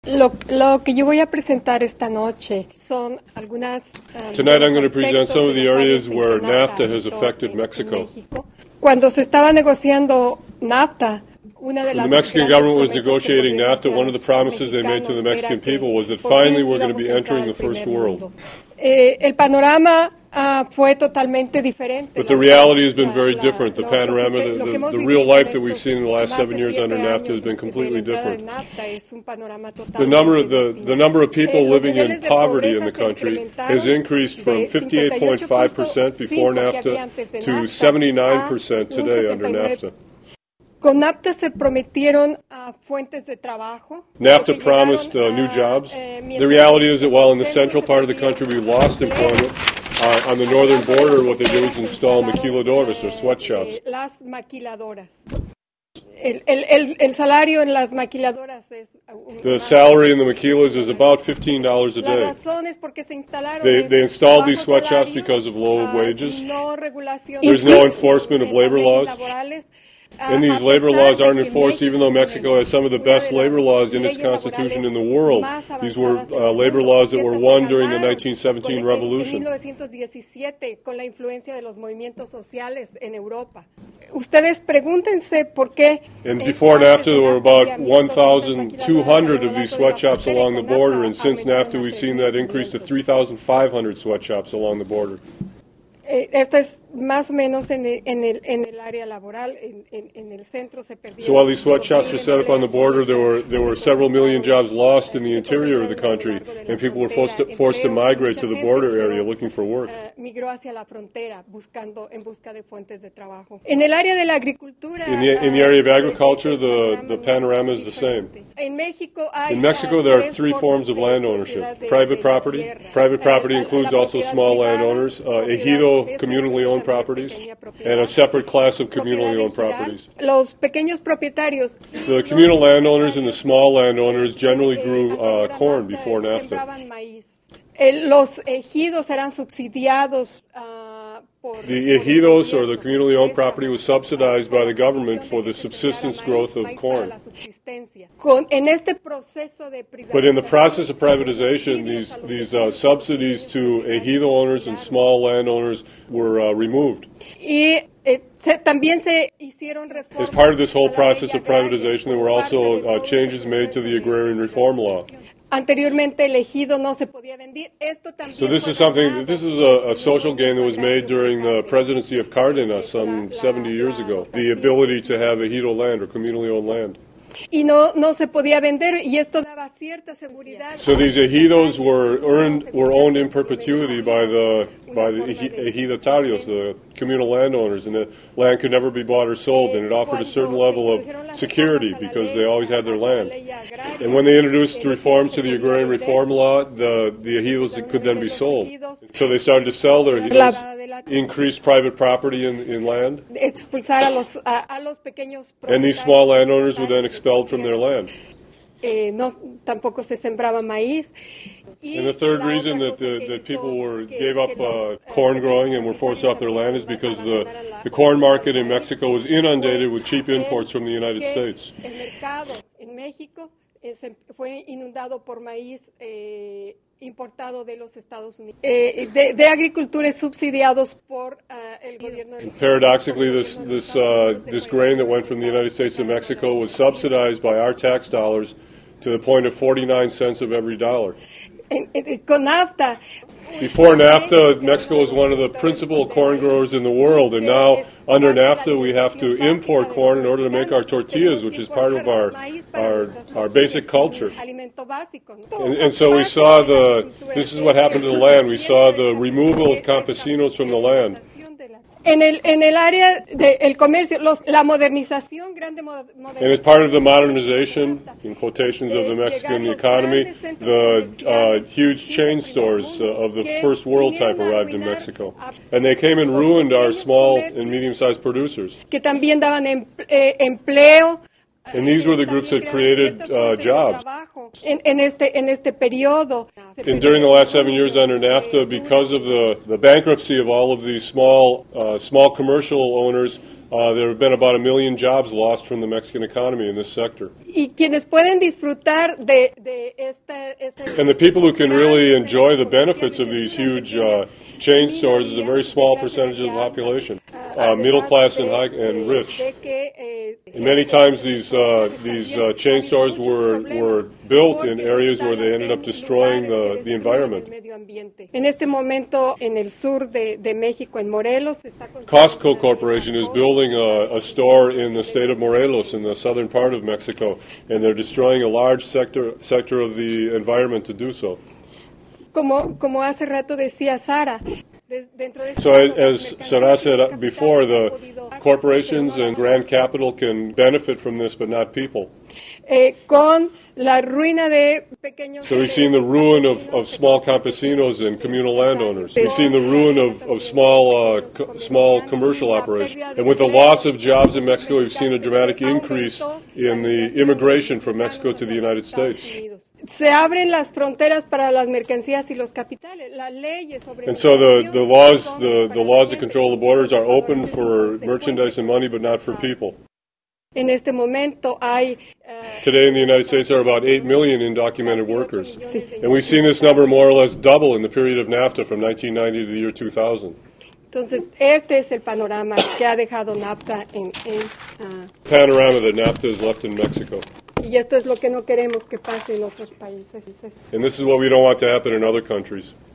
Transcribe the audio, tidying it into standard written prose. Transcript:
Lo que yo voy a presentar esta noche son algunas... Tonight I'm going to present some of the areas where NAFTA has affected Mexico. Cuando se estaba negociando NAFTA, when the Mexican government was negotiating NAFTA, one of the promises they made to the Mexican people was that finally we're going to be entering the first world. El panorama fue totalmente diferente. But the reality has been very different. The panorama, the real life that we've seen in the last 7 years under NAFTA has been completely different. The number of people living in poverty in the country has increased from 58.5% before NAFTA to 79% today under NAFTA. Con NAFTA se prometieron fuentes de trabajo. NAFTA promised new jobs. The reality is that while in the central part of the country we lost employment, on the northern border what they did was install maquiladoras or sweatshops. Las maquiladoras. El salario en las maquiladoras es... The salary in the maquilas is about $15 a day. La razón es porque se instalaron they installed these sweatshops because of low wages. There's no enforcement of labor laws. And these labor laws aren't enforced even though Mexico has some of the best labor laws in its constitution in the world. These were labor laws that were won during the 1917 revolution. Con la influencia de los movimientos sociales en Europa. Ustedes pregúntense por qué. And before NAFTA there were about 1,200 of these sweatshops along the border, and since NAFTA we've seen that increase to 3,500 sweatshops along the border. Esto es más o menos en el área laboral, en el centro se perdieron. So while these sweatshops were set up on the border, there were several million jobs lost in the interior of the country, and people were forced to migrate to the border area looking for work. Migró hacia la frontera en busca de fuentes de trabajo. En el área de la agricultura. In the area of agriculture, the panorama is the same. In Mexico, there are three forms of land ownership: private property. Private property includes also small landowners, ejido, communally owned properties, and a separate class of communally owned properties. Los pequeños propietarios. The communal landowners and the small landowners generally grew corn before NAFTA. Los ejidos eran subsidiados The ejidos, or the communally owned property, was subsidized by the government for the subsistence growth of corn. But in the process of privatization, these subsidies to ejido owners and small landowners were removed. As part of this whole process of privatization, there were also changes made to the agrarian reform law. Anteriormente el ejido no se podía vender. So this is a social gain that was made during the presidency of Cárdenas some 70 years ago, the ability to have ejido land or communally owned land. Y no se podía vender, y esto daba cierta seguridad. So these ejidos were owned in perpetuity by the ejidatarios, the communal landowners, and the land could never be bought or sold, and it offered a certain level of security because they always had their land. And when they introduced reforms to the agrarian reform law, the ejidos could then be sold. So they started to sell their ejidos, increase private property in land, expulsar a los pequeños propietarios. And these small landowners were then expelled from their land. Tampoco se sembraba maíz. And the third reason that people gave up corn growing and were forced off their land is because the corn market in Mexico was inundated with cheap imports from the United States. El mercado en México fue inundado por maíz importado de los Estados Unidos, de agricultores subsidiados por el gobierno. Paradoxically, this grain that went from the United States to Mexico was subsidized by our tax dollars to the point of 49 cents of every dollar. Con NAFTA. Before NAFTA, Mexico was one of the principal corn growers in the world, and now under NAFTA we have to import corn in order to make our tortillas, which is part of our basic culture. And so we saw this is what happened to the land. We saw the removal of campesinos from the land. En el área del comercio, la modernización, grande modernización. And as part of the modernization, in quotations, of the Mexican economy, the huge chain stores of the first world type arrived in Mexico. And they came and ruined our small and medium-sized producers. Que también daban empleo. And these were the groups that created jobs. En este periodo. And during the last 7 years under NAFTA, because of the bankruptcy of all of these small commercial owners, There have been about 1 million jobs lost from the Mexican economy in this sector. Y quienes pueden disfrutar de And the people who can really enjoy the benefits of these huge chain stores is a very small percentage of the population, middle class and rich. And many times these chain stores were built in areas where they ended up destroying the environment. En este momento, en el sur de México, en Morelos, Costco Corporation is building a store in the state of Morelos, in the southern part of Mexico, and they're destroying a large sector of the environment to do so. Como hace rato decía Sara. So as Sarah said before, the corporations and grand capital can benefit from this, but not people. Con la ruina de pequeños. So we've seen the ruin of small campesinos and communal landowners. We've seen the ruin of small commercial operations. And with the loss of jobs in Mexico, we've seen a dramatic increase in the immigration from Mexico to the United States. Se abren las fronteras para las mercancías y los capitales. Las leyes sobre And so the laws that control the borders are open for merchandise and money, but not for people. En este momento hay Today in the United States there are about 8 million undocumented workers. And we've seen this number more or less double in the period of NAFTA from 1990 to the year 2000. Entonces, este es el panorama que ha dejado NAFTA Panorama that NAFTA has left in Mexico. Y esto es lo que no queremos que pase en otros países. And this is what we don't want to happen in other countries.